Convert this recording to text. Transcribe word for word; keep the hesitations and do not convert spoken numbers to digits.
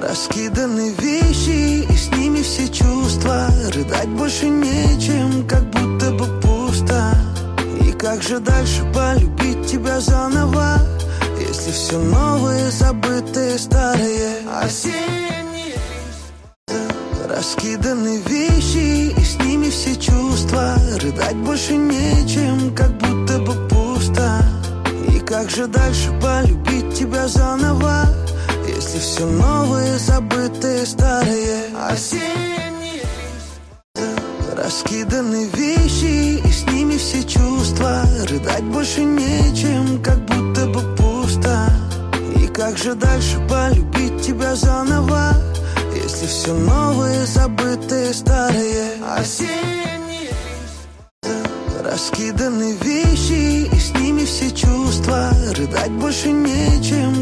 Раскиданы вещи, и с ними все чувства. Рыдать больше нечем, как будто бы пусто. И как же дальше полюбить тебя заново, если все новое, забытое, старое? Осенние раскиданы вещи, и с ними все чувства. Рыдать больше нечем, как будто бы пусто. И как же дальше полюбить тебя заново, если все новое, забытое, старое? Осенние раскиданы вещи, и с ними все чувства. Рыдать больше нечем, как будто бы пусто. И как же дальше полюбить тебя заново, если все новое, забытое, старое? Осенние раскиданы вещи, и с ними все чувства. Рыдать больше нечем.